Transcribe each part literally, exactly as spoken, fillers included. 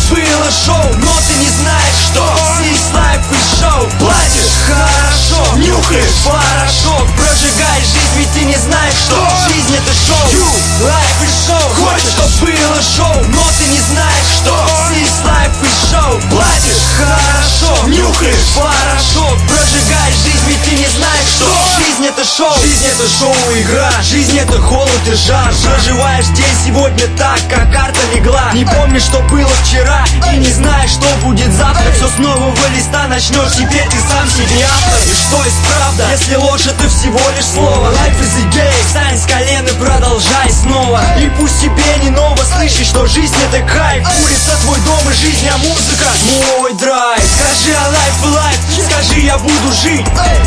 было шоу, но ты не знаешь, что здесь лайф и шоу. Платишь хорошо, нюхаешь порошок, прожигаешь жизнь, ведь ты не знаешь, что жизнь это шоу. Лайф и шоу, хочешь, чтоб было шоу, но ты не знаешь, что здесь лайф и шоу. Платишь хорошо, нюхаешь порошок, прожигаешь жизнь, ведь ты не знаешь, что жизнь это шоу. Жизнь это шоу, игра, жизнь это холод и жар. Проживаешь день сегодня так, как карта легла. Не помнишь, что было вчера, и не знаешь, что будет завтра. Все с нового листа начнешь, теперь ты сам себе автор. И что есть правда, если ложь это всего лишь слово. Life is a game, встань с колен и продолжай снова. И пусть тебе не ново слышишь, что жизнь это кайф. Улица твой дом и жизнь, а музыка мой драйв. Скажи о life и life, скажи я буду жить.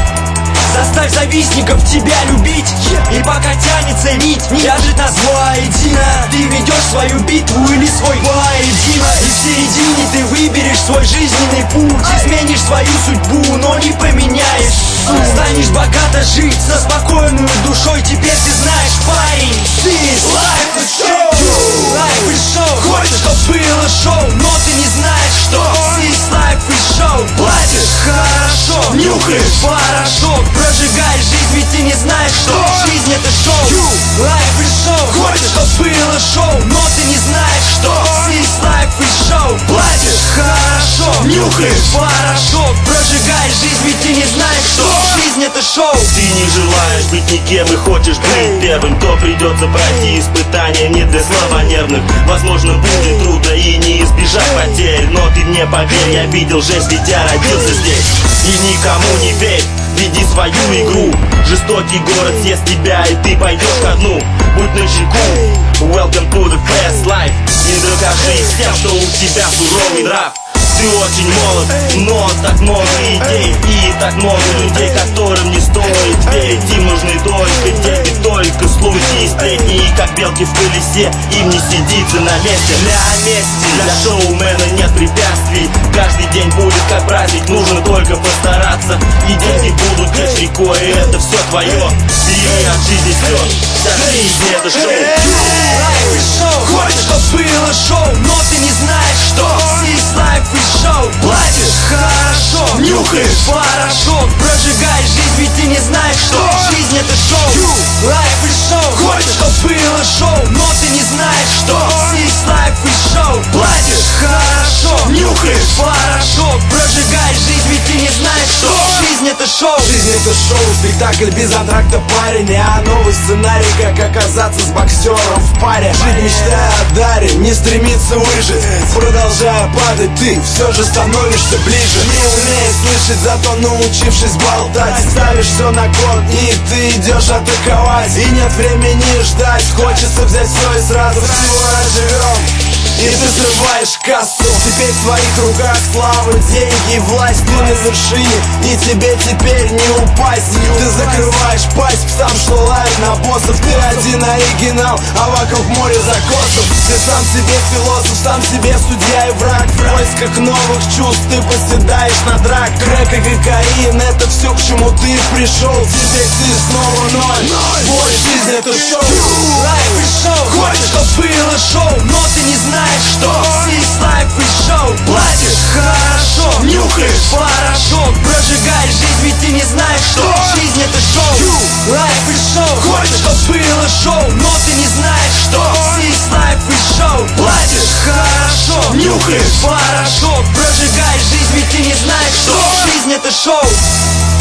Заставь завистников тебя любить. И пока тянется нить, вяжет нас воедино. Ты ведешь свою битву или свой поединок. И в середине ты выберешь свой жизненный путь. Изменишь свою судьбу, но не поменяешь суть. Станешь богато жить со спокойной душой. Теперь ты знаешь, парень, this life is show. Life is show. Хочешь, чтоб было шоу, но ты не знаешь, что this life is show. Платишь хорошо, нюхаешь порошок, прожигаешь жизнь, ведь ты не знаешь, что жизнь это шоу. Life is show. Хочешь, чтоб было шоу, но ты не знаешь, что здесь life is show. Платишь хорошо, нюхаешь порошок, прожигаешь жизнь, ведь ты не знаешь, что жизнь это шоу. Ты не желаешь быть никем и хочешь быть первым, то придется пройти испытания не для слабонервных. Возможно, будет трудно и не избежать потерь, но ты мне поверь, я видел жесть, ведь я родился здесь. И никому не верь, веди свою игру. Жестокий город съест тебя, и ты пойдешь ко дну. Будь начеку, welcome to the fast life. Не докажи всем, что у тебя суровый нрав. Ты очень молод, но так много идей и так много людей, которым не стоит верить. Им нужны только деньги, только слухи и сплетни. И как белки в колесе, им не сидится на месте. Для мести, для шоумена нет препятствий. Каждый день будет как праздник, нужно только постараться. И деньги будут течь рекой, и это все твое. Бери от жизни слез, вся жизнь это шоу. Хочешь, чтоб было шоу, но ты не знаешь, что здесь life is show. Платишь хорошо, нюхаешь порошок, прожигаешь жизнь, ведь ты не знаешь, что жизнь это шоу. Life is show. Хочешь, чтоб было шоу, но ты не знаешь, что здесь life is show. Платишь хорошо, нюхаешь порошок, прожигаешь жизнь, ведь ты не знаешь, что жизнь это шоу. Жизнь это шоу, спектакль без антракта, парень. А новый сценарий, как оказаться с боксером в паре. Жить мечтая о даре, не стремиться выжить. Продолжая падать, ты все же становишься ближе. Не умеешь слышать, зато научившись болтать. Ставишь все на кон, и ты идешь атаковать. И нет времени ждать, хочется взять все и сразу всего разживем. И ты срываешь кассу. Теперь в твоих руках слава, деньги, власть. Ты на вершине, и тебе теперь не упасть. Ты закрываешь пасть псам, что лают на боссов. Ты один оригинал, а вокруг море закосов. Ты сам себе философ, сам себе судья и враг. В поисках новых чувств ты поседаешь на драк. Крэк и кокаин, это все, к чему ты пришел. Теперь ты снова ноль. Твой жизнь это шоу. Life is show. Хочешь, чтоб было шоу, но ты не знаешь, что здесь life is show. Платишь хорошо, нюхаешь порошок, прожигаешь жизнь, ведь ты не знаешь, что жизнь это шоу. Life is show. Хочешь, чтоб было шоу, но ты не знаешь, что здесь life is show. Платишь хорошо, нюхаешь порошок, прожигаешь жизнь, ведь ты не знаешь, что жизнь это шоу.